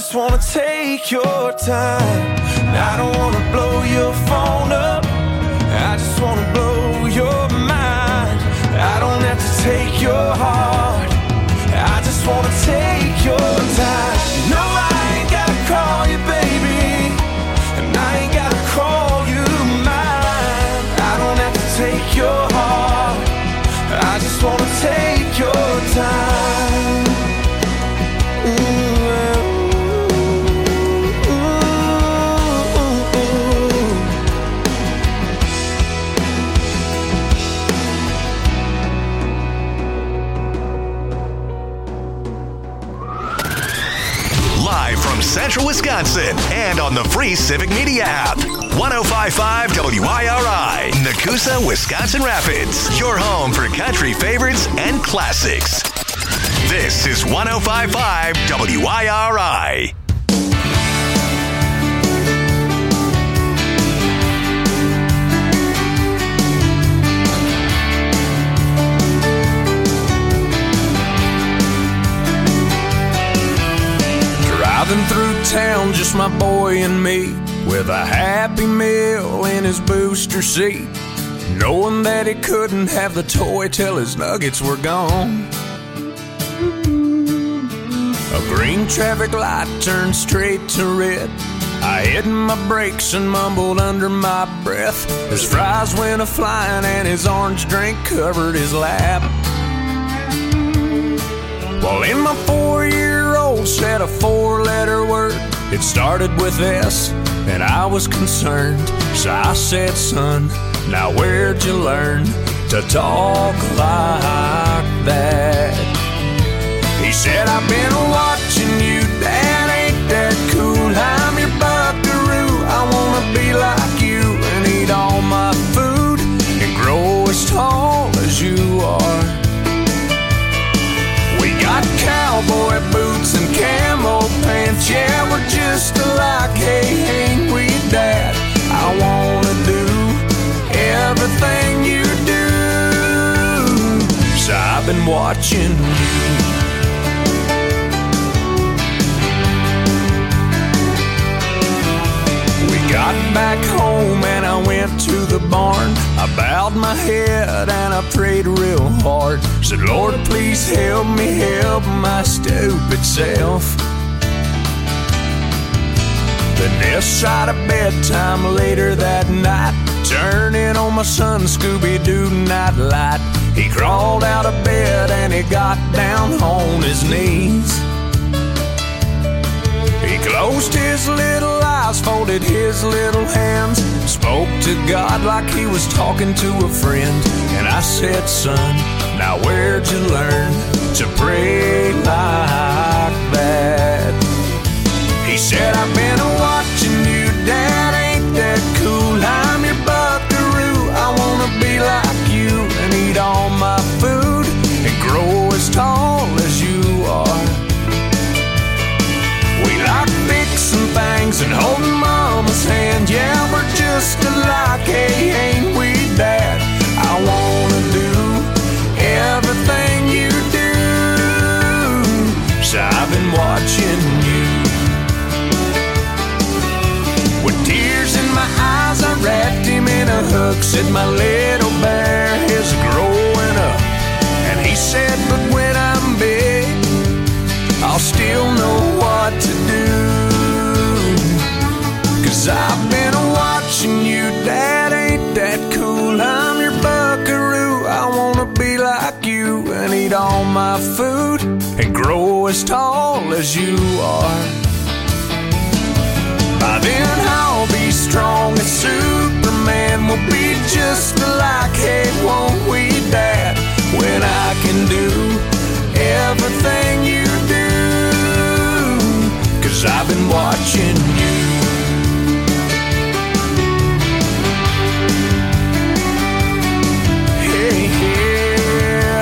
just wanna take your time. I don't wanna blow your phone up, I just wanna blow your mind. I don't have to take your heart, I just wanna take your time. No, I ain't gotta call you baby, and I ain't gotta call you mine. I don't have to take your heart, I just wanna take your time. Live from Central Wisconsin and on the free Civic Media app. 105.5 WIRI, Nakusa, Wisconsin Rapids. Your home for country favorites and classics. This is 105.5 WIRI. Driving through town, just my boy and me, with a Happy Meal in his booster seat, knowing that he couldn't have the toy till his nuggets were gone. A green traffic light turned straight to red. I hit my brakes and mumbled under my breath. His fries went a-flying and his orange drink covered his lap. Well, in my 4-year-old said a 4-letter word. It started with S, and I was concerned. So I said, son, now where'd you learn to talk like that? He said, I've been watching you, Dad, ain't that cool? I'm your buckaroo, I wanna be like you and eat all my food and grow as tall as you are. We got cowboy boots and camo pants, yeah, we're just alike, hey, ain't we, Dad? I wanna do everything you do, so I've been watching you. Got back home and I went to the barn. I bowed my head and I prayed real hard. Said, Lord, please help me help my stupid self. Then this side of bedtime later that night, turning on my son Scooby-Doo nightlight. He crawled out of bed and he got down on his knees. He closed his little eyes, folded his little hands, spoke to God like he was talking to a friend. And I said, son, now where'd you learn to pray like that? He said, I've been watching you, Dad, ain't that cool? I'm your buckaroo, I wanna be like you and eat all my food and grow as tall as you are. We like fixing things and holding Mama's hand. Yeah, we're just alike, hey, ain't we, Dad? I wanna do everything you do, so I've been watching you. With tears in my eyes, I wrapped him in a hug. Said, my little bear is growing up. And he said, but when I'm big, I'll still know what to do. 'Cause I've been watching you, Dad, ain't that cool? I'm your buckaroo, I wanna be like you and eat all my food and grow as tall as you are. By then I'll be strong as Superman, we'll be just alike, hey, won't we, Dad? When I can do everything you do, 'cause I've been watching you. Hey, yeah.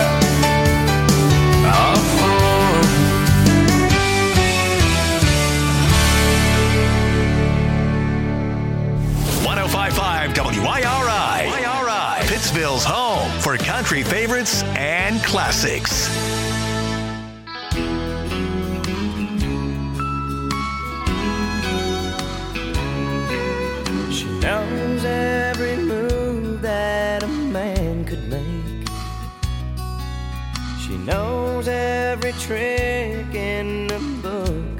105.5 WIRI. Pittsville's home for country favorites and classics. trick in the book.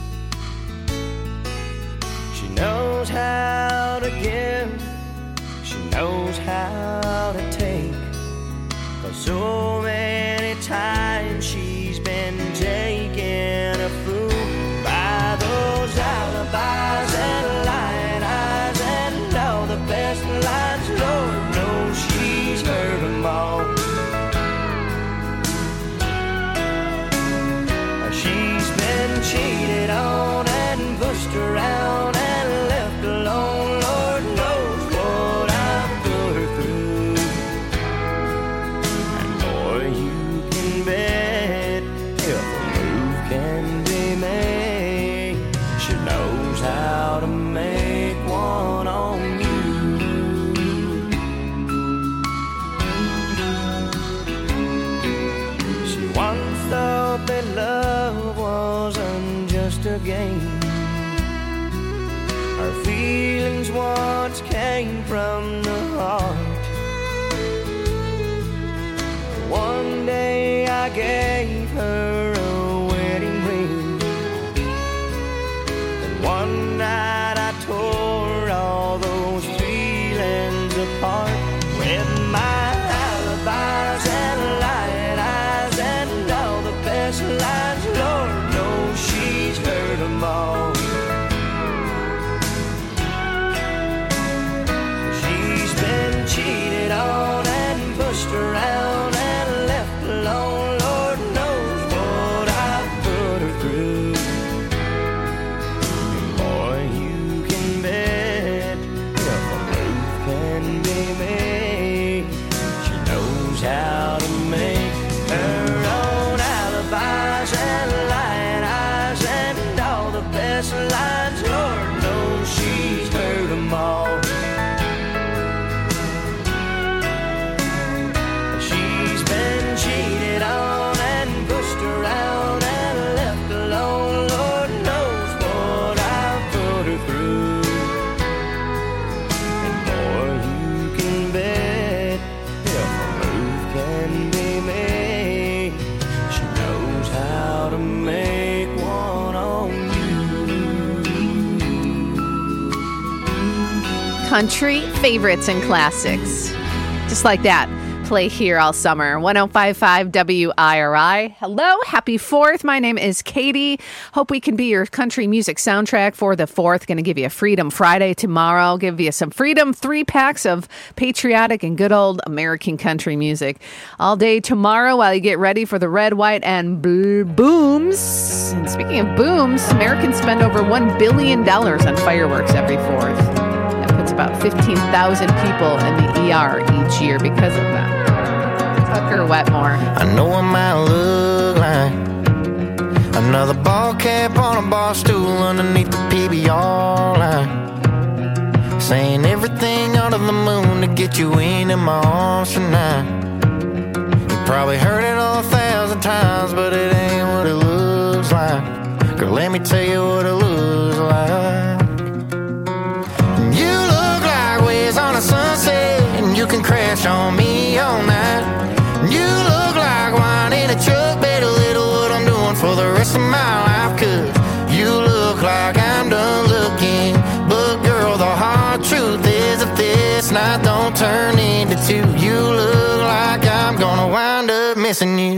She knows how to give, she knows how to take. 'Cause so many times she's been taken a fool by those alibis and lying eyes and all the best lines. Lord knows she's heard them all. She's been cheated on and pushed around and left alone. Lord knows what I've put her through. And boy, you can bet if a move can be made, she knows how to make one on you. She once thought that love wasn't just a game. Her feelings once came from the heart. One day I gave her a wedding ring, and one night I tore all those feelings apart with my alibis and lying eyes and all the best lines. Lord knows she's heard them all. She's been cheated on and pushed around and left alone. Lord knows what I've put her through. And boy, you can bet if a move can be made, she knows how to make her own alibis and lying eyes and all the best lines. Lord knows she's heard them all. She's been cheated on and pushed around and left alone. Lord knows what I've put her through. And boy, you can bet if a move can be made, she knows how to make one on you. Country favorites and classics. Just like that. Play here all summer. 105.5 WIRI. Hello. Happy 4th. My name is Katie. Hope we can be your country music soundtrack for the 4th. Going to give you a Freedom Friday tomorrow. Give you some Freedom 3-packs of patriotic and good old American country music all day tomorrow while you get ready for the red, white, and blue booms. And speaking of booms, Americans spend over $1 billion on fireworks every 4th. That puts about 15,000 people in the ER each year because of that. Tucker Wetmore. I know it might look like another ball cap on a bar stool underneath the PBR line, saying everything under the moon to get you into my arms tonight. You probably heard it 1,000 times, but it ain't what it looks like. Girl, let me tell you what it looks like. You look like waves on a sunset, and you can crash on me all night. You look like wine in a truck, better little what I'm doing for the rest of my life. 'Cause you look like I'm done looking, but girl, the hard truth is if this night don't turn into two, you look like I'm gonna wind up missing you.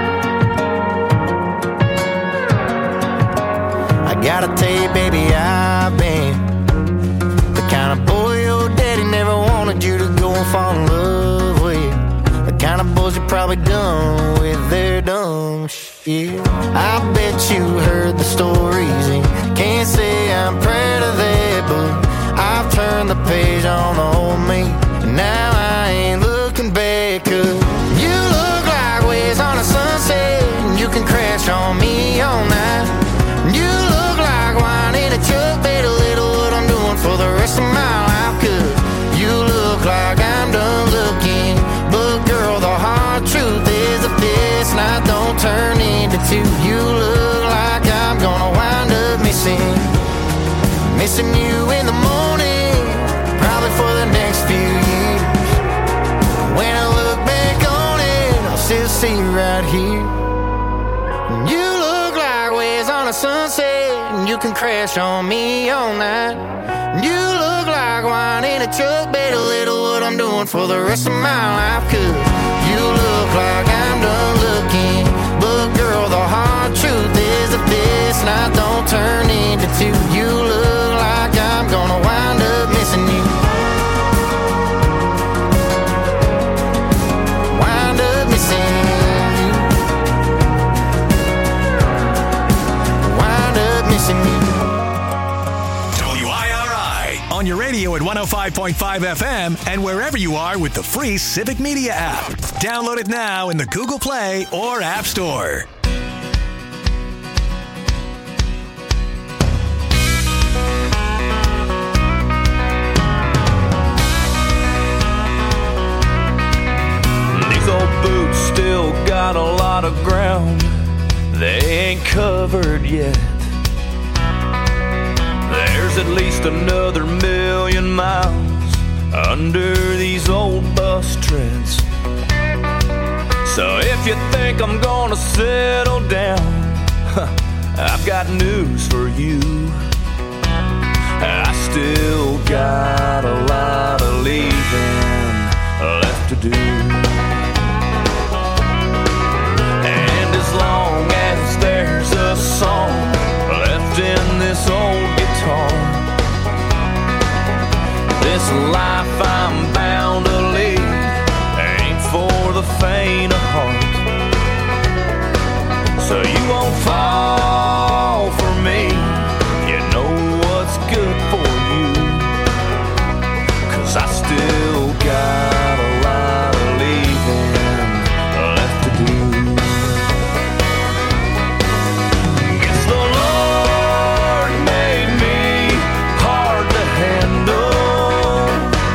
I gotta tell you, baby, I've been the kind of boy your daddy never wanted you to go and fall in love with. The kind of boys you probably done with their dumb shit. I bet you heard the stories and can't say I'm proud of that, but I've turned the page on the old me, and now I ain't looking back. 'Cause you look like waves on a sunset, and you can crash on me all night. You look like wine in a truck, better little what I'm doing for the rest of my life. 'Cause you look like I'm done looking, but girl, the hard truth is if this night don't turn into two, you look like I'm gonna wind up missing you in the morning, probably for the next few years. When I look back on it, I'll still see you right here. sunset, and you can crash on me all night. You look like wine in a truck, bet a little what I'm doing for the rest of my life. 'Cause you look like I'm done looking, but girl, the hard truth is that this night don't turn into two. You look like I'm gonna wind up missing you. Wind up missing you. Wind up missing you. WIRI on your radio at 105.5 FM and wherever you are with the free Civic Media app. Download it now in the Google Play or App Store. These old boots still got a lot of ground they ain't covered yet. There's at least another 1,000,000 miles under these old bus treads. So if you think I'm gonna settle down, I've got news for you. I still got a lot of leaving left to do. And as long as there's a song left in this old guitar, this life I'm bound to lead ain't for the faint of heart. So you won't fall for me, you know what's good for you. 'Cause I still got a lot of leaving left to do. Guess the Lord made me hard to handle,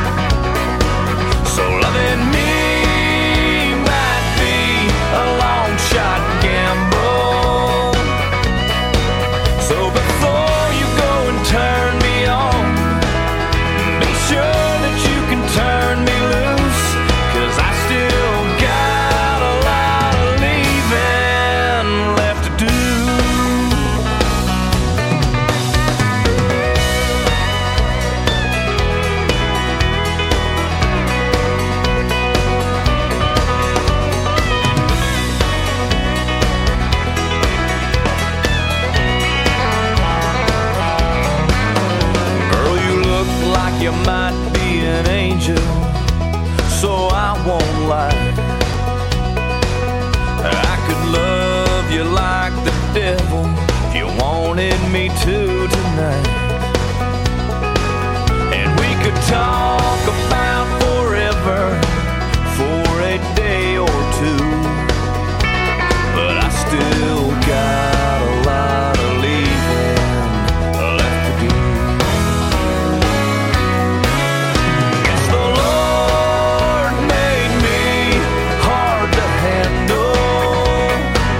so loving me might be a long shot gamble. So before you go and turn me on, be sure that you can turn me loose. 'Cause I still got a lot of leaving left to do. Girl, you look like you might be an angel, so I won't lie. I could love you like the devil if you wanted me to tonight. And we could talk about forever for a day or two. But I still got a lot of leaving left to do. Guess the Lord made me hard to handle,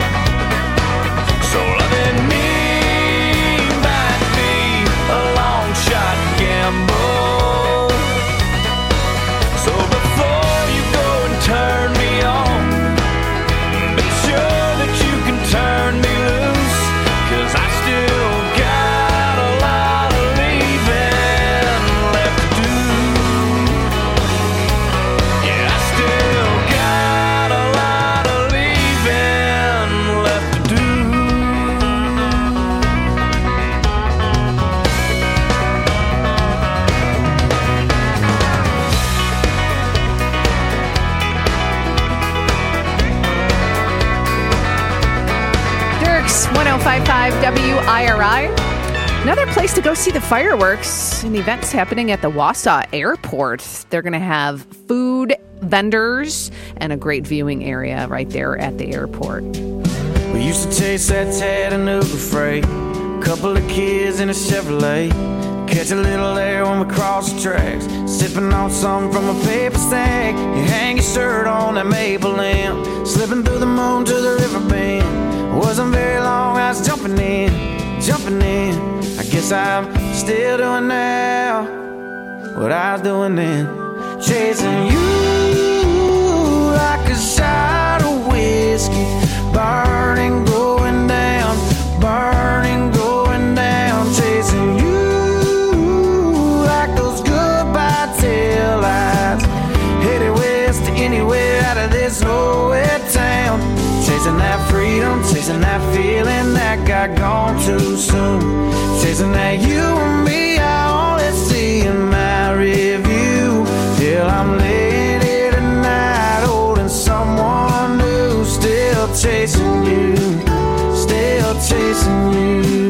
so loving me might be a long shot gamble. So before you go and turn me on, be sure that you can turn me loose. 'Cause I still got a lot of leaving left to do. Yeah, I still got a lot of leaving left to do. Dirks, 105.5 WIRI. Another place to go see the fireworks and events happening at the Wausau Airport. They're going to have food vendors and a great viewing area right there at the airport. We used to chase that Chattanooga freight, couple of kids in a Chevrolet, catch a little air when we cross the tracks, sipping on something from a paper stack. You hang your shirt on that maple lamp, slipping through the moon to the river bend. Wasn't very long, I was jumping in. I guess I'm still doing now what I was doing then, chasing you like a shot of whiskey, burning, going down, burning, chasing that you and me. I only see in my review. Till I'm laying here tonight, holding someone new. Still chasing you, still chasing you.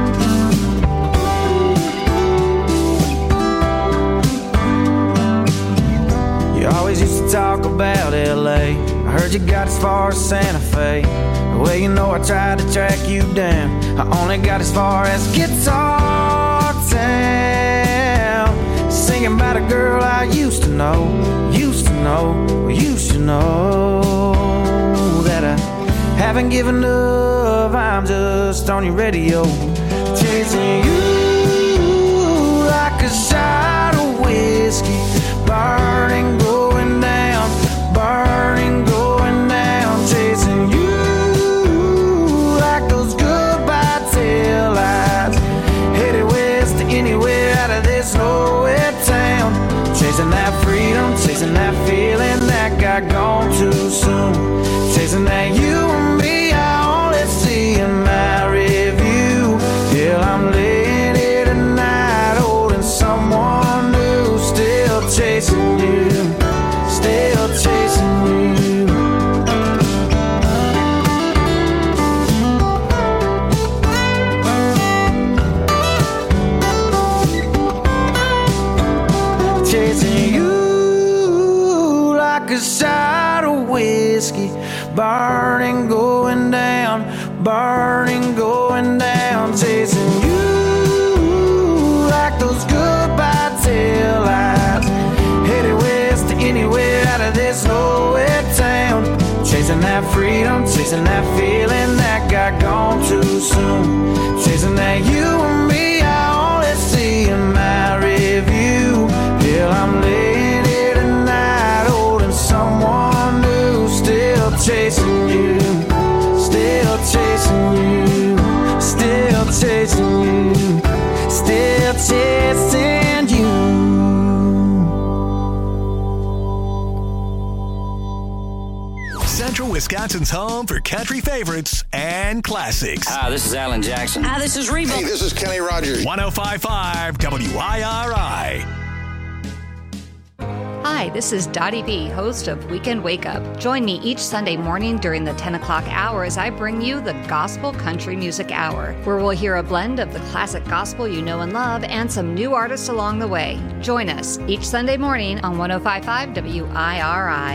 You always used to talk about L.A. I heard you got as far as Santa Fe. Well, you know I tried to track you down. I only got as far as Guitar Town. Singing about a girl I used to know. Used to know, used to know that I haven't given up. I'm just on your radio, chasing you like a shot of whiskey. Burning, going down, burning, going down, chasing you like those goodbye taillights. Headed west to anywhere out of this nowhere town. Chasing that freedom, chasing that feeling that got gone too soon. Chasing that you and me, I only see in my review. Till I'm laying here tonight, holding someone new. Still chasing you, still chasing you. Chasing you like a shot of whiskey. Burning, going down, burning, going down. Chasing you like those goodbye taillights. Headed west to anywhere out of this nowhere town. Chasing that freedom, chasing that feeling that got gone too soon. Chasing that you and me, I only see in my review. Till I'm laying here tonight, holding someone new. Still chasing you, still chasing you, still chasing you, still chasing you. Central Wisconsin's home for country favorites and classics. Hi, this is Alan Jackson. Hi, this is Reba. Hey, this is Kenny Rogers. 105.5 WIRI. Hi, this is Dottie B, host of Weekend Wake Up. Join me each Sunday morning during the 10 o'clock hour as I bring you the Gospel Country Music Hour, where we'll hear a blend of the classic gospel you know and love and some new artists along the way. Join us each Sunday morning on 105.5 WIRI.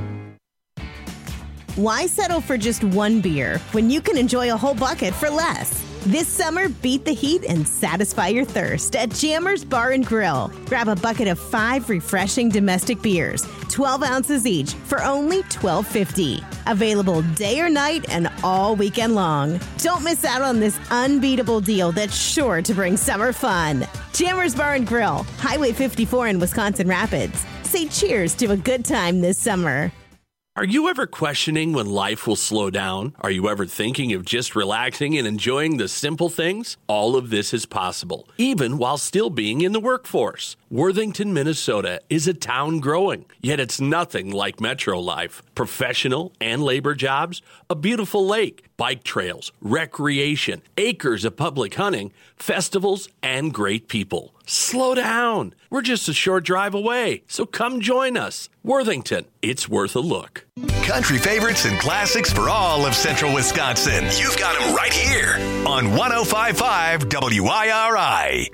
Why settle for just one beer when you can enjoy a whole bucket for less? This summer, beat the heat and satisfy your thirst at Jammers Bar and Grill. Grab a bucket of 5 refreshing domestic beers, 12 ounces each, for only $12.50. Available day or night and all weekend long. Don't miss out on this unbeatable deal that's sure to bring summer fun. Jammers Bar and Grill, Highway 54 in Wisconsin Rapids. Say cheers to a good time this summer. Are you ever questioning when life will slow down? Are you ever thinking of just relaxing and enjoying the simple things? All of this is possible, even while still being in the workforce. Worthington, Minnesota is a town growing, yet it's nothing like metro life. Professional and labor jobs, a beautiful lake, bike trails, recreation, acres of public hunting, festivals, and great people. Slow down. We're just a short drive away, so come join us. Worthington, it's worth a look. Country favorites and classics for all of Central Wisconsin. You've got them right here on 105.5 WIRI.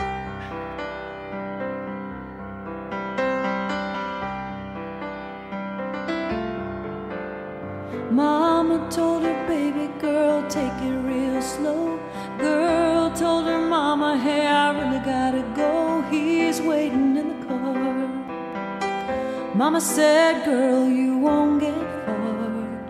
Mama told her baby girl, take it real slow. Girl told her mama, hey, I really gotta go. He's waiting in the car. Mama said, girl, you won't get far.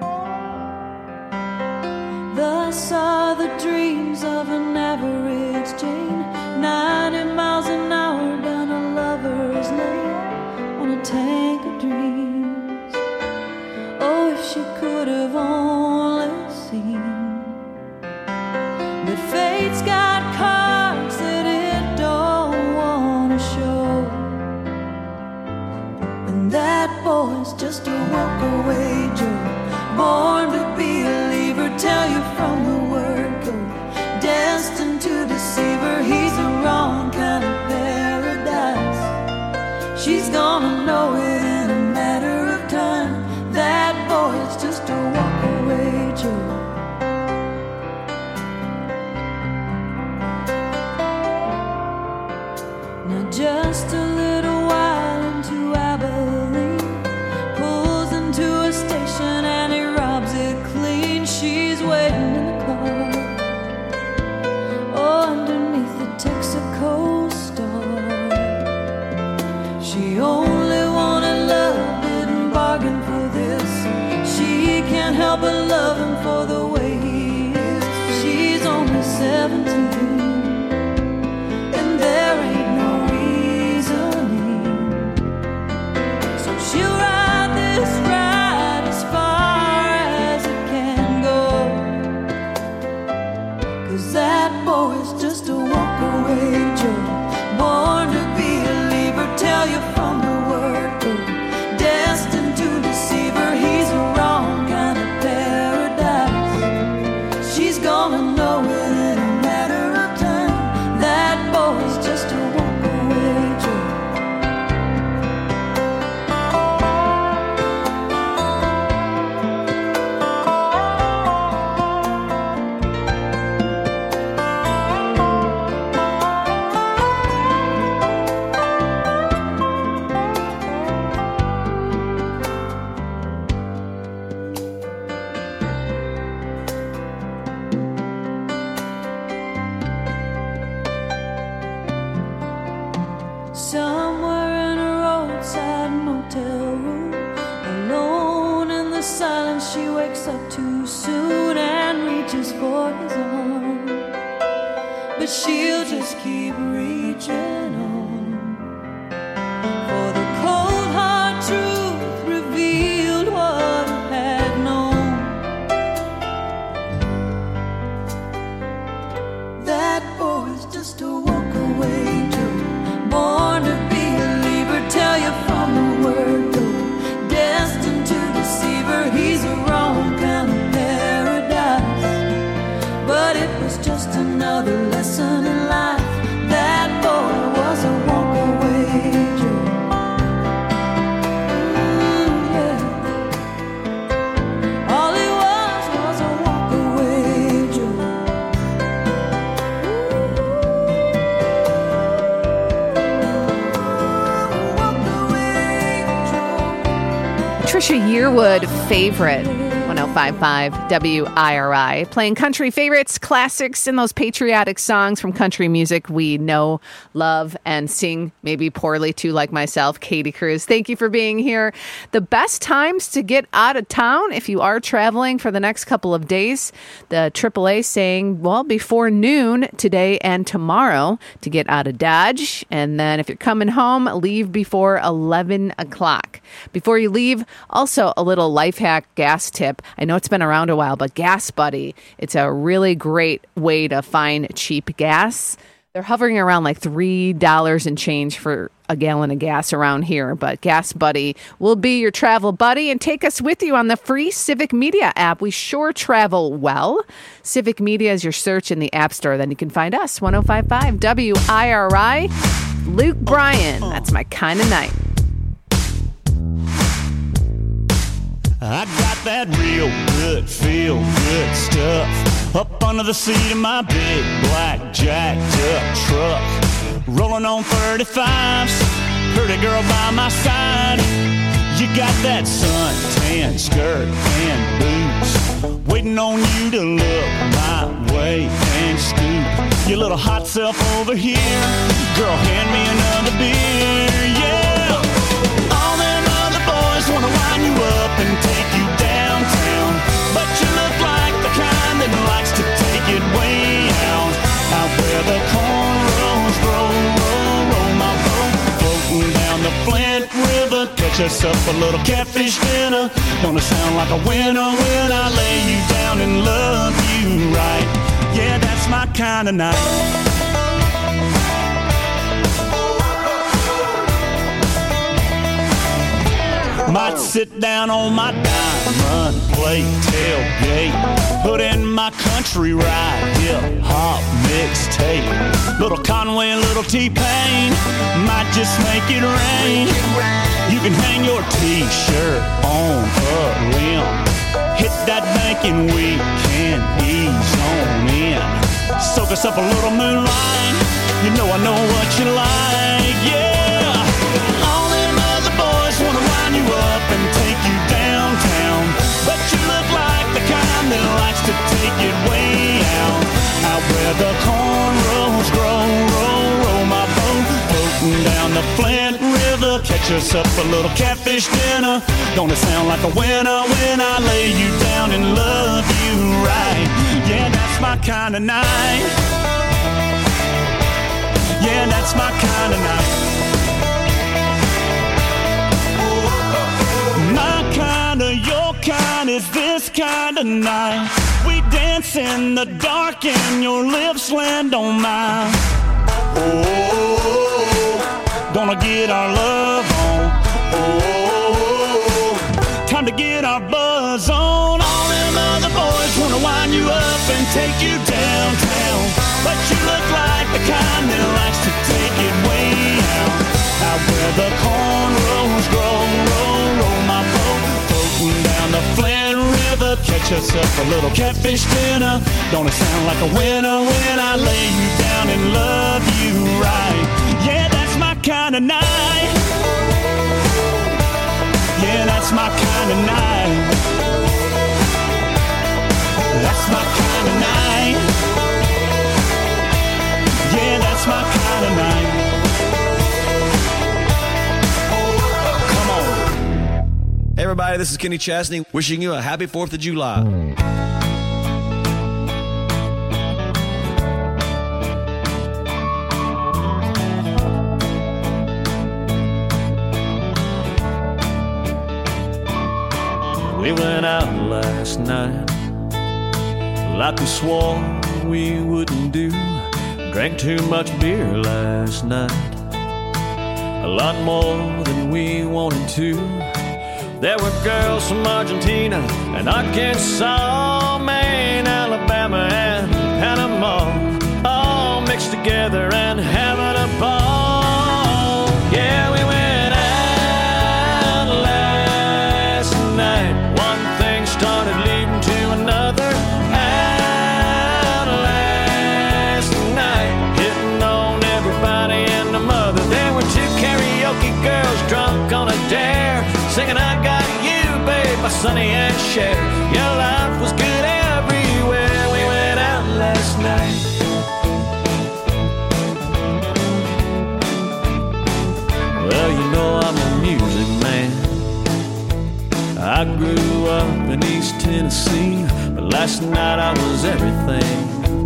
Thus are the dreams of an average Jane, 90 miles an hour down a lover's lane on a tank of dreams. Oh, if she could have only seen that fate's got cards that it don't want to show, and that boy's just a walk-away Joe, born to be a believer, tell you from the word go, destined to deceive her. He She's gonna know it in a matter of time. That boy's just a walk-away Joe. Now just a little while into Abilene, pulls into a station and he robs it clean. She's waiting in the car, oh, underneath the Texaco star. She only wanted love, didn't bargain for this. She can't help but love him for the way he is. She's only 17, and there ain't no reasoning. So she'll ride this ride as far as it can go, 'cause that boy's just a walk-away Joe. Born to be a leaver, tell you from the word go. Destined to deceive her, he's a wrong kind of paradise. She's gonna know it in a matter of time. That boy's just a walk-away Joe. Somewhere in a roadside motel room, alone in the silence, she wakes up too soon and reaches for his arm. But she'll just keep reaching on, for the cold hard truth revealed what it had known. That boy's just a walk-away Joe. Born to be a leaver, tell you from the word go. Destined to deceive her, he's a wrong kind of paradise. But it was just another lesson in life. That boy was a walk-away Joe. Yeah. All he was a walk-away Joe. Trisha Yearwood favorite. 105.5 WIRI, playing country favorites, classics, and those patriotic songs from country music we know, love, and sing maybe poorly too, like myself, Katie Cruz. Thank you for being here. The best times to get out of town if you are traveling for the next couple of days, the AAA saying, well, before noon today and tomorrow to get out of Dodge. And then if you're coming home, leave before 11 o'clock. Before you leave, also a little life hack gas tip. I know it's been around a while, but Gas Buddy, it's a really great way to find cheap gas. They're hovering around like $3 and change for a gallon of gas around here. But Gas Buddy will be your travel buddy and take us with you on the free Civic Media app. We sure travel well. Civic Media is your search in the App Store. Then you can find us, 105.5 WIRI. Luke Bryan, that's my kind of night. I got that real good, feel good stuff up under the seat of my big black jacked up truck. Rolling on 35s, pretty girl by my side. You got that suntan skirt and boots, waiting on you to look my way and scoop your little hot self over here. Girl, hand me another beer, yeah. All them other boys wanna wind you up and take you downtown, but you look like the kind that likes to take it way out where the cornrows roll, my boat, floating down the Flint River. Catch us up a little catfish dinner. Gonna sound like a winner when I lay you down and love you right. Yeah, that's my kind of night. Might Sit down on my diamond plate tailgate. Put in my country ride, hip-hop mixtape. Little Conway and little T-Pain might just make it rain. You can hang your T-shirt on a limb. Hit that bank and we can ease on in. Soak us up a little moonlight. You know I know what you like, yeah. All them other boys wanna wind you up and take you downtown, but you look like the kind that likes to take it way out. Out where the cornrows grow, roll my boat, floating down the Flint River. Catch us up a little catfish dinner. Don't it sound like a winner when I lay you down and love you right? Yeah, that's my kind of night. Yeah, that's my kind of night. My kind of, your kind is this kind of night. We dance in the dark and your lips land on mine. Oh, gonna get our love on. Oh, time to get our buzz on. All them other boys wanna wind you up and take you downtown, but you look like the kind that likes to take it way out. Out where the cornrows grow, roll my boat, floating down the Flint River. Catch us up a little catfish dinner. Don't it sound like a winner when I lay you down and love you right? Yeah, that's my kind of night. Yeah, that's my kind of night. That's my kind of night. Yeah, that's my kind of night. Come on. Hey everybody, this is Kenny Chesney wishing you a happy 4th of July. We went out last night like we swore we wouldn't do. Drank too much beer last night, a lot more than we wanted to. There were girls from Argentina and Arkansas, Maine, Alabama, and Panama, all mixed together and having a ball. Yeah, we went out last night. One thing started leading to another. Out last night, hitting on everybody and the mother. There were 2 karaoke girls drunk on a dare, singing I Got You, Babe, by Sonny and Cher. Your life was good everywhere. We went out last night. Well, you know I'm a music man. I grew up in East Tennessee, but last night I was everything.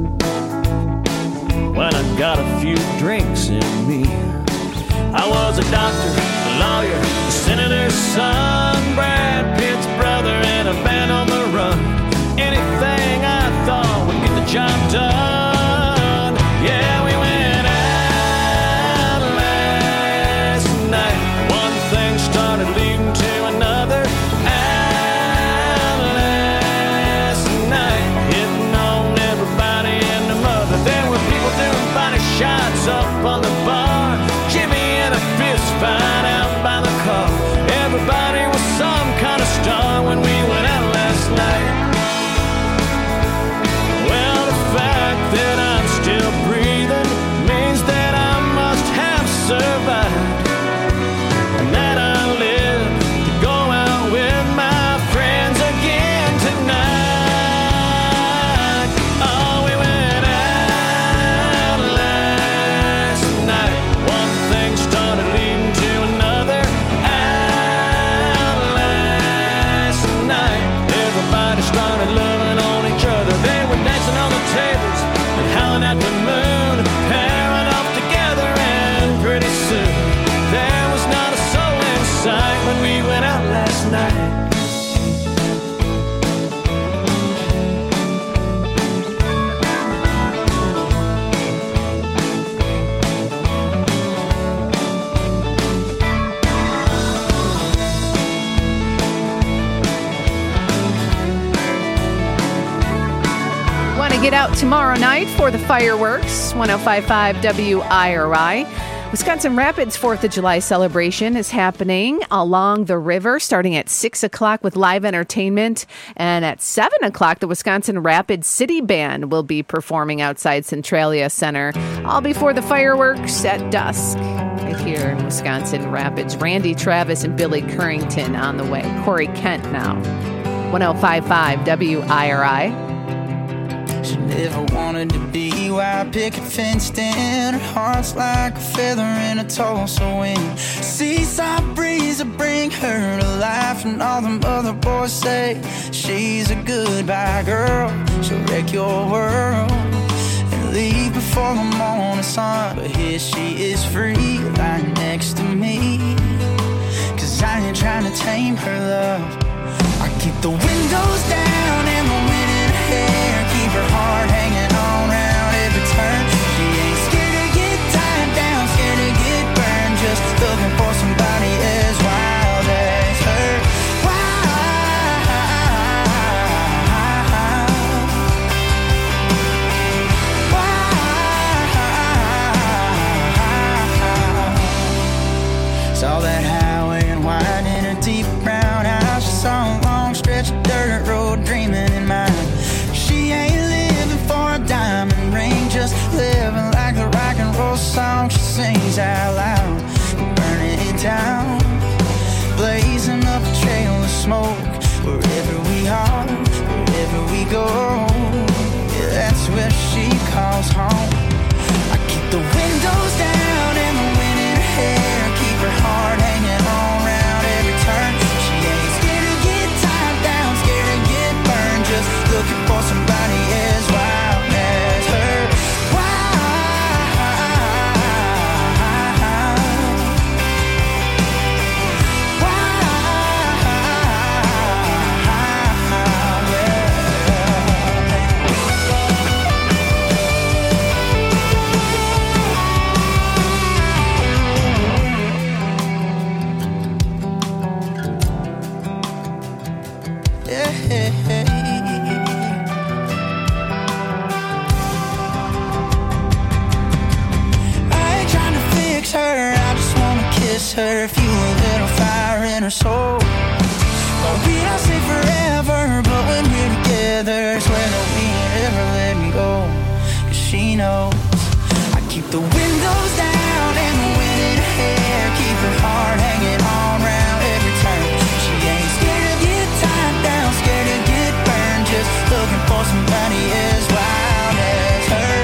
When I got a few drinks in me, I was a doctor, a lawyer, a senator's son, Brad Pitt's brother, and a band on the run. Anything I thought would get the job done. Yeah, we went out last night. One thing started leading to another. Out last night, hitting on everybody and the mother. There were people doing body shots up on the bar, Jimmy in a fist fight out by the car. Everybody was some kind of star when we went out last night. Well, the fact that I'm still breathing means that I must have survived, and that I live to go out with my friends again tonight. Oh, we went out last night. One thing started leading to another. Out last night, everybody started loving on each other. They were dancing on the tables and howling at the moon, pairing off together, and pretty soon there was not a soul in sight when we went out last night. get out tomorrow night for the fireworks. 105.5 WIRI. Wisconsin Rapids 4th of July celebration is happening along the river starting at 6 o'clock with live entertainment. And at 7 o'clock, the Wisconsin Rapids City Band will be performing outside Centralia Center, all before the fireworks at dusk. Right here in Wisconsin Rapids. Randy Travis and Billy Currington on the way. Corey Kent now. 105.5 WIRI. She never wanted to be white picket fenced in. Her heart's like a feather in a Tulsa wind. Seaside breeze will bring her to life, and all them other boys say she's a goodbye girl. She'll wreck your world and leave before the morning sun. But here she is free, lying next to me. 'Cause I ain't trying to tame her love. I keep the windows down and the wind in her hair. Keep her heart hanging on round every turn. She ain't scared to get tied down, scared to get burned. Just looking for somebody as wild as her. Saw that highway and wide in her deep brown eyes. She saw a long stretch of dirt road dreaming in mind. She ain't living for a diamond ring, just living like the rock and roll song she sings out loud. Burning it down, blazing up a trail of smoke. Wherever we are, wherever we go, yeah, that's where she calls home. I keep the windows down and the wind in her hair. Keep her heart hanging on round every turn. She ain't scared to get tied down, scared to get burned. Just looking for somebody as wild as her. Her, fuel a little fire in her soul. Well, we don't say forever, but when we're together, swear that we ain't ever letting go. 'Cause she knows I keep the windows down and the wind in her hair. Keep her heart hanging on round every turn. She ain't scared to get tied down, scared to get burned. Just looking for somebody as wild as her.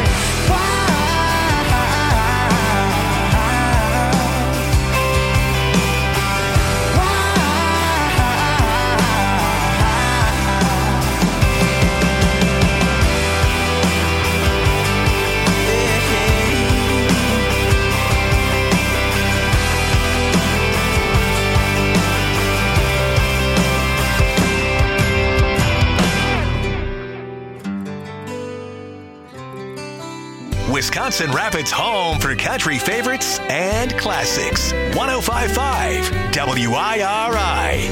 Wisconsin Rapids' home for country favorites and classics. 105.5 WIRI.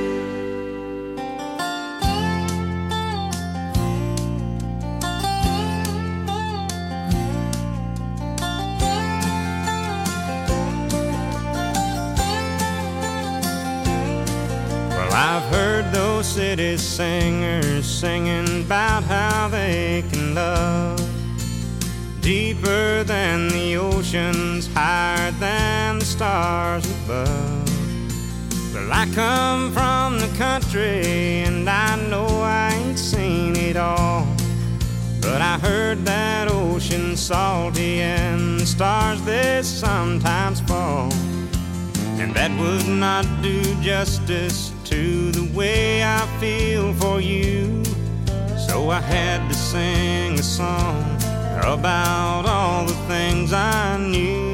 Well, I've heard those city singers singing about how they can love deeper than the oceans, higher than the stars above. Well, I come from the country and I know I ain't seen it all, but I heard that ocean salty and the stars they sometimes fall, and that would not do justice to the way I feel for you. So I had to sing a song about all the things I knew.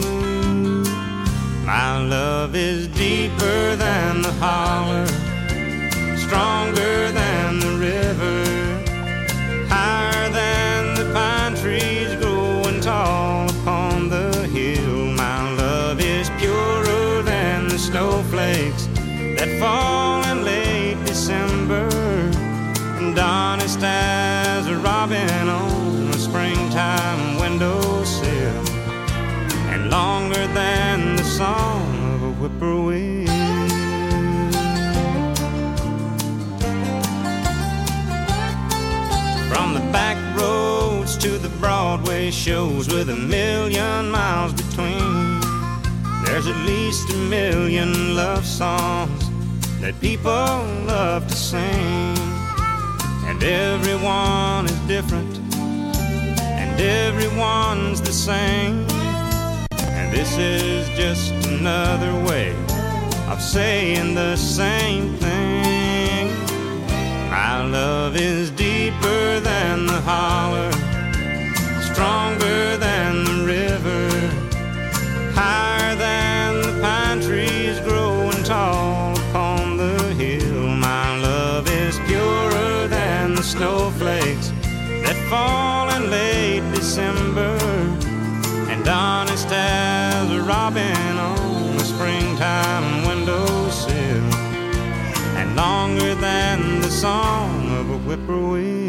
My love is deeper than the holler, stronger than the river, higher than the pine trees growing tall upon the hill. My love is purer than the snowflakes that fall in late December, and honest as a robin on longer than the song of a whippoorwill. From the back roads to the Broadway shows with 1,000,000 miles between, there's at least 1,000,000 love songs that people love to sing. And everyone is different, and everyone's the same. And this is just another way of saying the same thing. My love is deeper than the holler, stronger than the river, higher than the pine trees growing tall upon the hill. My love is purer than the snowflakes that fall in late December, and honest as a robin on a springtime windowsill, and longer than the song of a whippoorwill.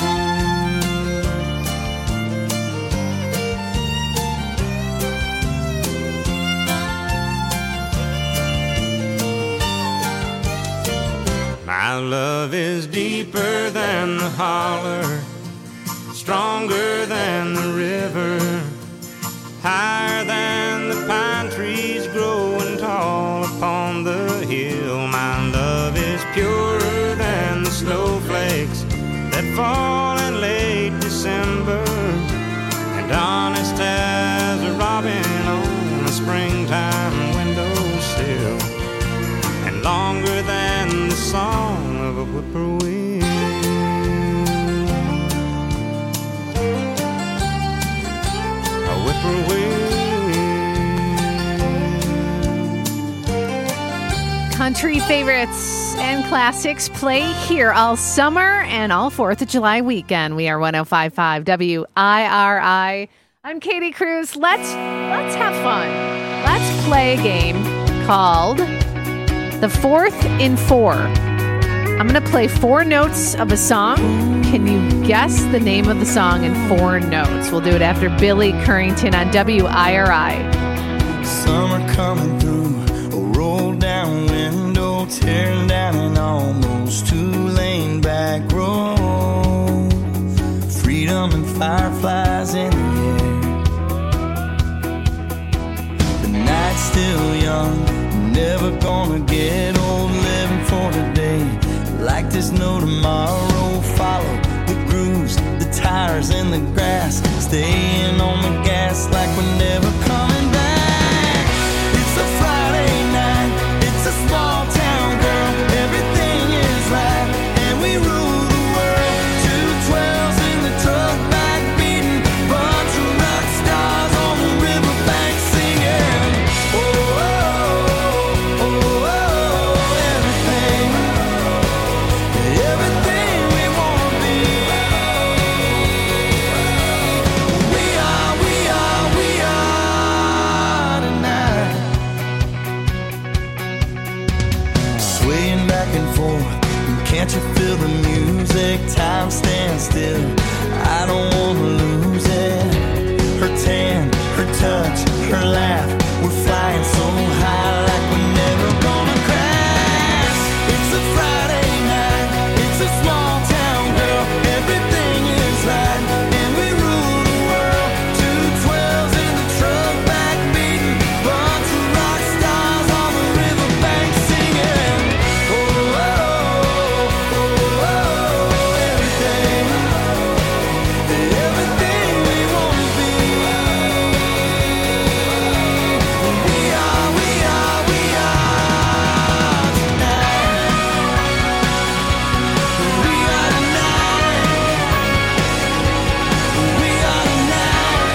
My love is deeper than the holler, stronger than the river, higher than the pine trees growing tall upon the hill. My love is purer than the snowflakes that fall in late December, and honest as a robin on a springtime windowsill, and longer than the song of a whippoorwill. A whippoorwill. Country favorites and classics play here all summer and all 4th of July weekend. We are 105.5 WIRI. I'm Katie Cruz. Let's have fun. Let's play a game called The 4th in 4. I'm going to play 4 notes of a song. Can you guess the name of the song in 4 notes? We'll do it after Billy Currington on WIRI. Summer coming through, a roll down window, tearing down an almost 2-lane back road. Freedom and fireflies in the air. The night's still young, never gonna get old, living for today. Like there's no tomorrow, follow the grooves, the tires in the grass, staying on the gas like we're never coming back. It's a Friday night, it's a small town, girl, everything is right, and we rule the world. 212s in the truck, back beating, bunch of rock stars on the riverbank singing. Oh, oh, oh, oh, oh, everything. Everything we wanna be. We are tonight. Swaying back and forth, can't you feel the music? Time stands still, I don't wanna lose it. Her tan, her touch, her laugh, we're flying so high like we're never gonna crash. It's a Friday night, it's a small town, girl, everything is right, and we rule the world. 212s in the truck, back beating, bunch of rock stars on the riverbank singing. Oh, oh, oh, oh, oh, everything. Everything we wanna be. We are tonight. We are tonight. We are tonight.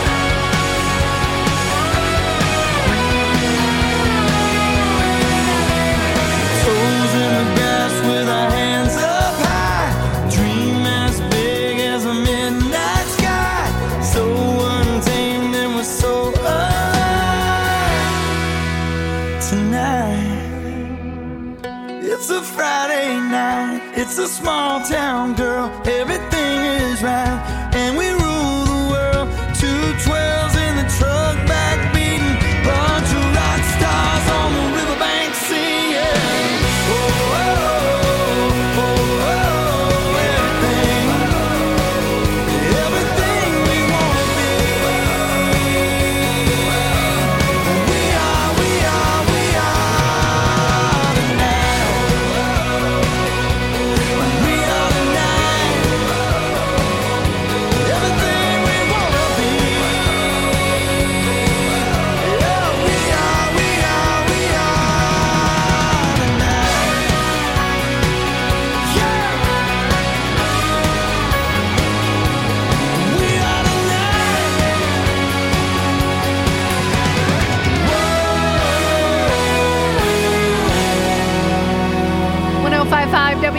Toes in the grass with our hands up high. Dream as big as a midnight sky. So untamed and we're so alive tonight. It's a Friday night, it's a small town, girl, everything is right, and we rule the world. 212s in the truck, back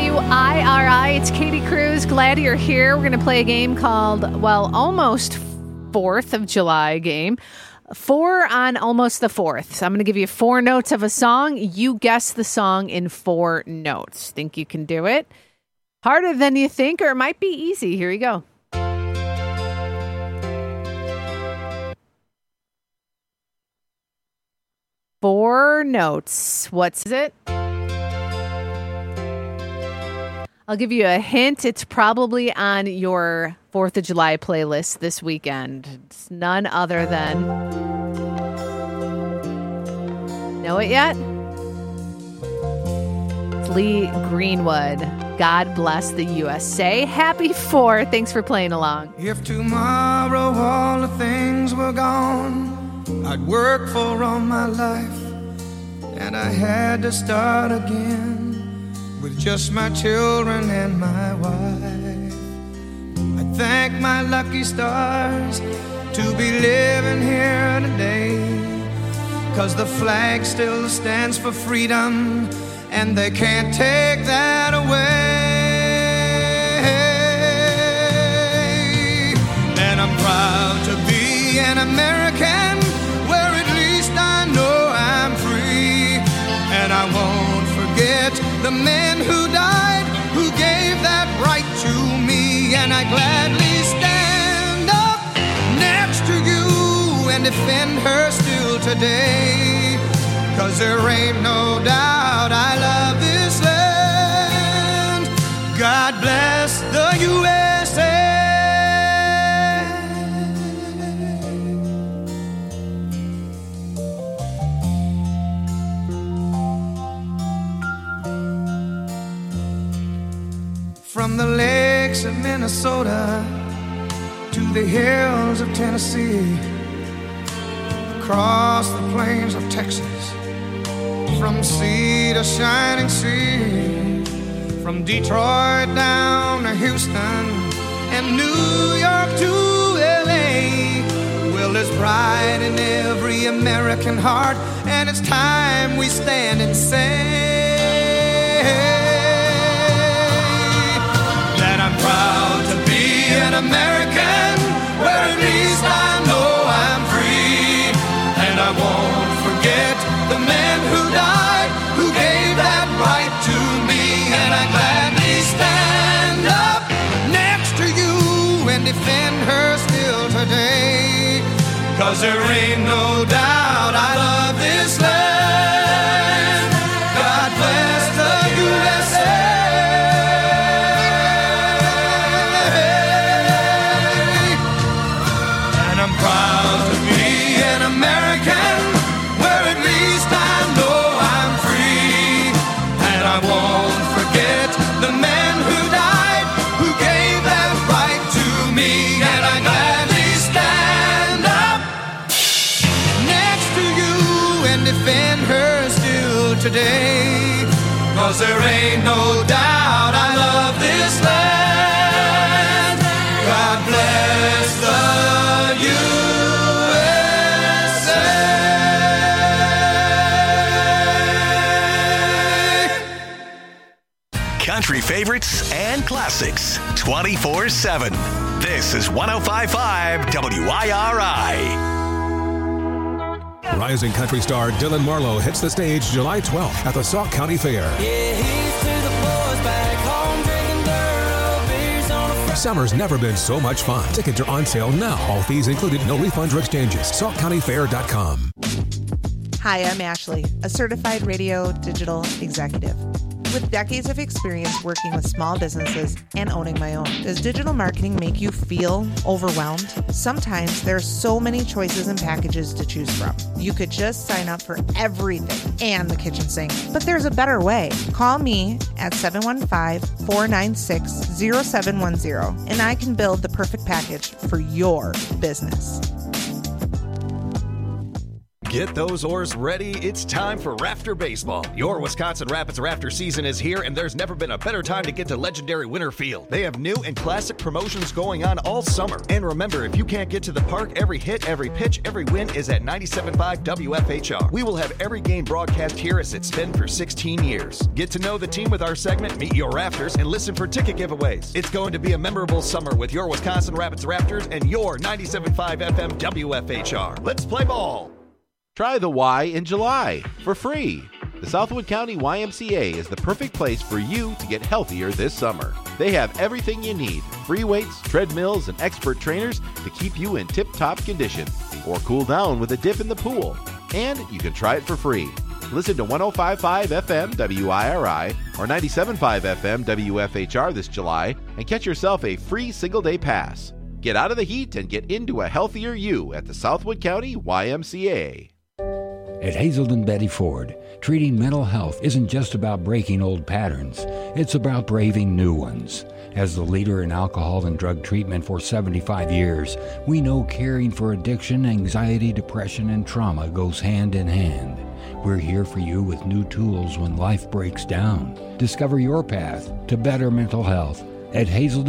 WIRI. It's Katie Cruz. Glad you're here. We're going to play a game called, almost 4th of July game. 4 on almost the 4th. So I'm going to give you 4 notes of a song. You guess the song in 4 notes. Think you can do it? Harder than you think, or it might be easy. Here you go. Four notes. What's it? I'll give you a hint. It's probably on your 4th of July playlist this weekend. It's none other than... Know it yet? It's Lee Greenwood. God bless the USA. Happy 4th. Thanks for playing along. If tomorrow all the things were gone, I'd work for all my life, and I had to start again with just my children and my wife. I thank my lucky stars to be living here today, 'cause the flag still stands for freedom, and they can't take that away. And I'm proud to be an American, where at least I know I'm free. And I won't forget the men who died, who gave that right to me. And I gladly stand up next to you and defend her still today, 'cause there ain't no doubt I love this land. God bless the USA. From the lakes of Minnesota to the hills of Tennessee, across the plains of Texas, from sea to shining sea, from Detroit down to Houston and New York to LA. Well, there's pride in every American heart, and it's time we stand and say I'm proud to be an American, where at least I know I'm free. And I won't forget the men who died, who gave that right to me. And I gladly stand up next to you and defend her still today, 'cause there ain't no doubt I love this land. God bless the USA. Today, 'cause there ain't no doubt I love this land. God bless the USA. Country favorites and classics 24/7. This is 105.5 WIRI. Rising country star Dylan Marlowe hits the stage July 12th at the Sauk County Fair. Summer's never been so much fun. Tickets are on sale now. All fees included, no refunds or exchanges. SaukCountyFair.com. Hi, I'm Ashley, a certified radio digital executive. With decades of experience working with small businesses and owning my own, does digital marketing make you feel overwhelmed? Sometimes there are so many choices and packages to choose from. You could just sign up for everything and the kitchen sink. But there's a better way. Call me at 715-496-0710 and I can build the perfect package for your business. Get those oars ready. It's time for Rafter Baseball. Your Wisconsin Rapids Rafter season is here, and there's never been a better time to get to legendary Winter Field. They have new and classic promotions going on all summer. And remember, if you can't get to the park, every hit, every pitch, every win is at 97.5 WFHR. We will have every game broadcast here as it's been for 16 years. Get to know the team with our segment, Meet Your Rafters, and listen for ticket giveaways. It's going to be a memorable summer with your Wisconsin Rapids Rafters and your 97.5 FM WFHR. Let's play ball. Try the Y in July for free. The Southwood County YMCA is the perfect place for you to get healthier this summer. They have everything you need, free weights, treadmills, and expert trainers to keep you in tip-top condition. Or cool down with a dip in the pool. And you can try it for free. Listen to 105.5 FM WIRI or 97.5 FM WFHR this July and get yourself a free single-day pass. Get out of the heat and get into a healthier you at the Southwood County YMCA. At Hazelden Betty Ford, treating mental health isn't just about breaking old patterns. It's about braving new ones. As the leader in alcohol and drug treatment for 75 years, we know caring for addiction, anxiety, depression, and trauma goes hand in hand. We're here for you with new tools when life breaks down. Discover your path to better mental health at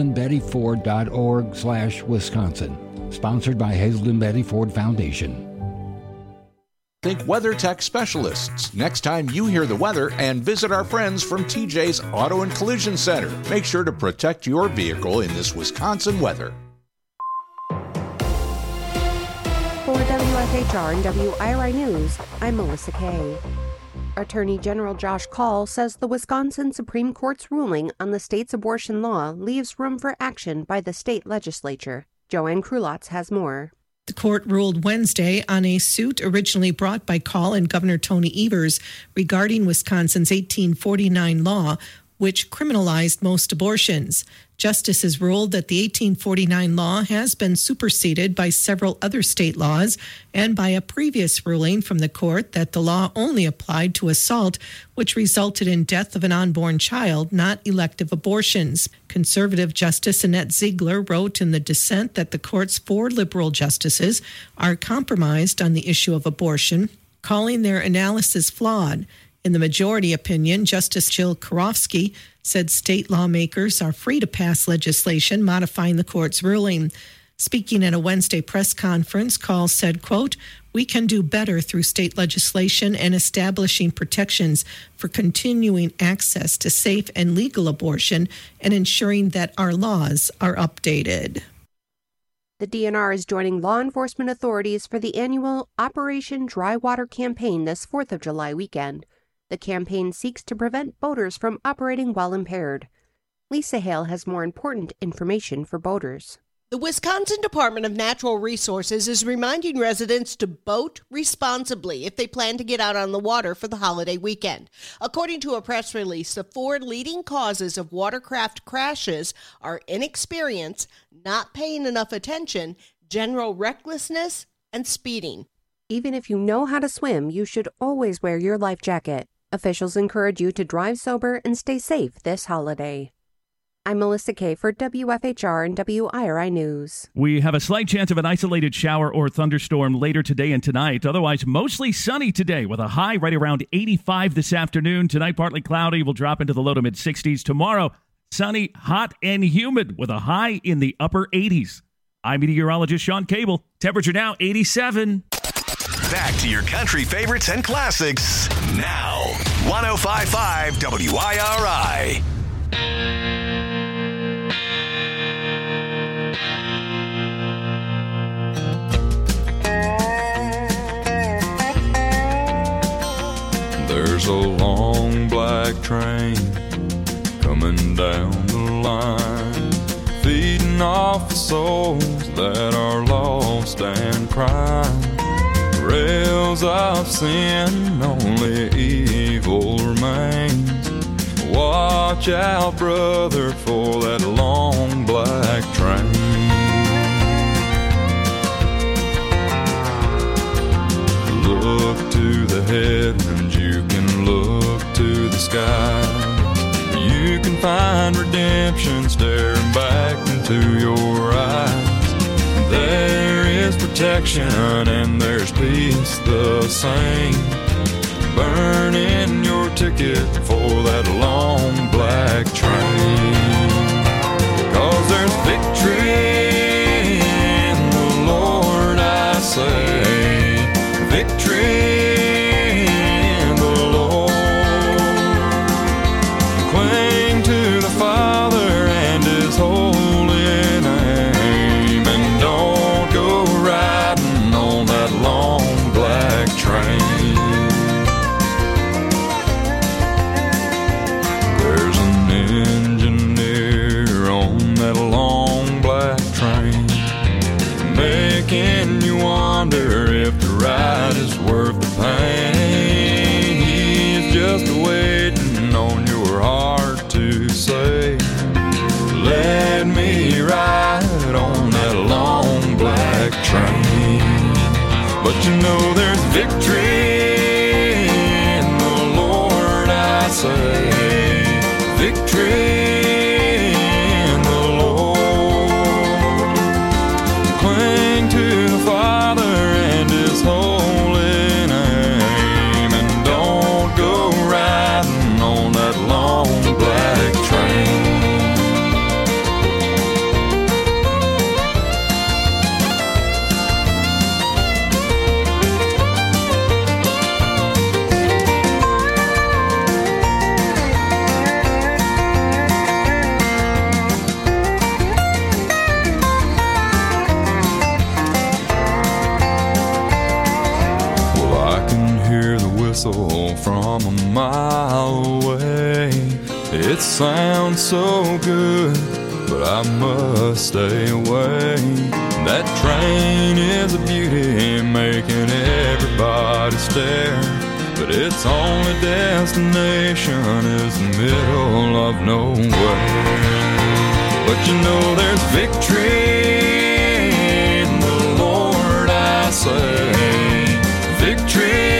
hazeldenbettyford.org/Wisconsin. Sponsored by Hazelden Betty Ford Foundation. Think WeatherTech specialists next time you hear the weather and visit our friends from TJ's Auto and Collision Center. Make sure to protect your vehicle in this Wisconsin weather. For WFHR and WIRI News, I'm Melissa Kay. Attorney General Josh Kaul says the Wisconsin Supreme Court's ruling on the state's abortion law leaves room for action by the state legislature. Joanne Krulotz has more. The court ruled Wednesday on a suit originally brought by Kaul and Governor Tony Evers regarding Wisconsin's 1849 law, which criminalized most abortions. Justices ruled that the 1849 law has been superseded by several other state laws and by a previous ruling from the court that the law only applied to assault, which resulted in death of an unborn child, not elective abortions. Conservative Justice Annette Ziegler wrote in the dissent that the court's 4 liberal justices are compromised on the issue of abortion, calling their analysis flawed. In the majority opinion, Justice Jill Karofsky said state lawmakers are free to pass legislation modifying the court's ruling. Speaking at a Wednesday press conference, Kaul said, quote, "We can do better through state legislation and establishing protections for continuing access to safe and legal abortion and ensuring that our laws are updated." The DNR is joining law enforcement authorities for the annual Operation Dry Water campaign this 4th of July weekend. The campaign seeks to prevent boaters from operating while impaired. Lisa Hale has more important information for boaters. The Wisconsin Department of Natural Resources is reminding residents to boat responsibly if they plan to get out on the water for the holiday weekend. According to a press release, the 4 leading causes of watercraft crashes are inexperience, not paying enough attention, general recklessness, and speeding. Even if you know how to swim, you should always wear your life jacket. Officials encourage you to drive sober and stay safe this holiday. I'm Melissa Kay for WFHR and WIRI News. We have a slight chance of an isolated shower or thunderstorm later today and tonight. Otherwise, mostly sunny today with a high right around 85 this afternoon. Tonight, partly cloudy. Will drop into the low to mid-60s. Tomorrow, sunny, hot, and humid with a high in the upper 80s. I'm meteorologist Sean Cable. Temperature now 87. Back to your country favorites and classics now. 105.5 WIRI. There's a long black train coming down the line, feeding off the souls that are lost and crying. Rails of sin, only evil remains. Watch out, brother, for that long black train. Look to the heavens, you can look to the sky. You can find redemption staring back into your eyes. There is protection protection, and there's peace the same. Burning your ticket for that long black train. 'Cause there's victory in the Lord, I say. Victory in the Lord. Cling to the Father and His holy name, and don't go riding on that long black train. There's an engineer on that long black train, making you wonder if the ride is worth the pain. He's just waiting on your heart to say, let me ride on that long black train. But you know there's victory in the Lord, I say. Victory in the Lord. Cling to the Father and His holy name, and don't go riding on that long black train. From a mile away, it sounds so good, but I must stay away. That train is a beauty, making everybody stare, but its only destination is the middle of nowhere. But you know there's victory in the Lord, I say. Victory.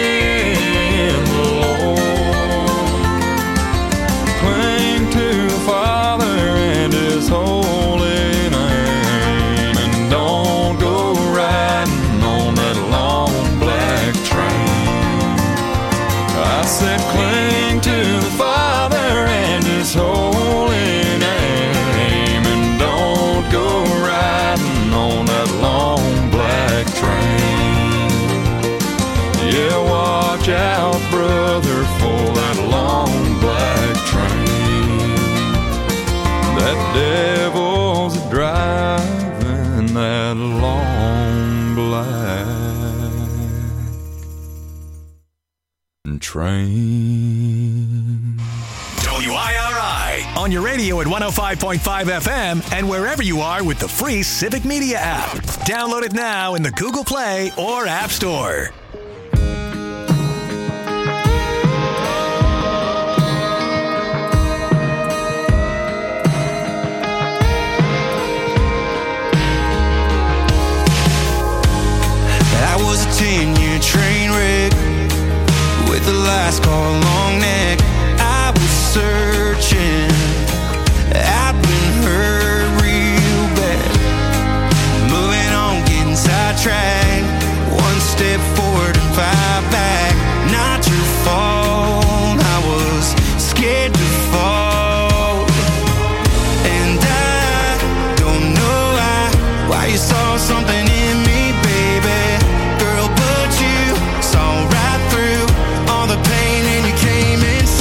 Cling to the Father and His holy name, and don't go riding on that long black train. Yeah, watch out, brother, for that long black train. That devil's driving that long black train. WIRI on your radio at 105.5 FM and wherever you are with the free Civic Media app. Download it now in the Google Play or App Store. I was a 10-year train wreck with the last car long neck. I was searching, I've been hurt real bad. Moving on, getting sidetracked. One step forward and 5 back. Not your fault, I was scared to fall. And I don't know why you saw something in me, baby. Girl, but you saw right through all the pain and you came inside.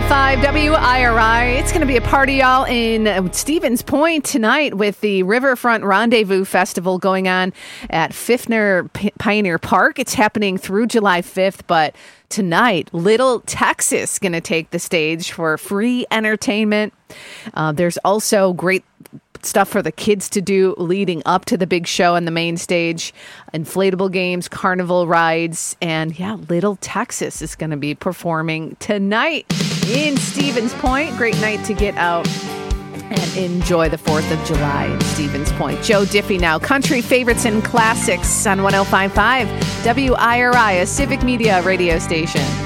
105.5 WIRI. It's going to be a party, y'all, in Stevens Point tonight with the Riverfront Rendezvous Festival going on at Fifner Pioneer Park. It's happening through July 5th, but tonight, Little Texas going to take the stage for free entertainment. There's also great stuff for the kids to do leading up to the big show on the main stage, inflatable games, carnival rides, and Little Texas is going to be performing tonight in Stevens Point. Great night to get out and enjoy the 4th of July in Stevens Point. Joe Diffie now, country favorites and classics on 105.5 WIRI, a Civic Media radio station.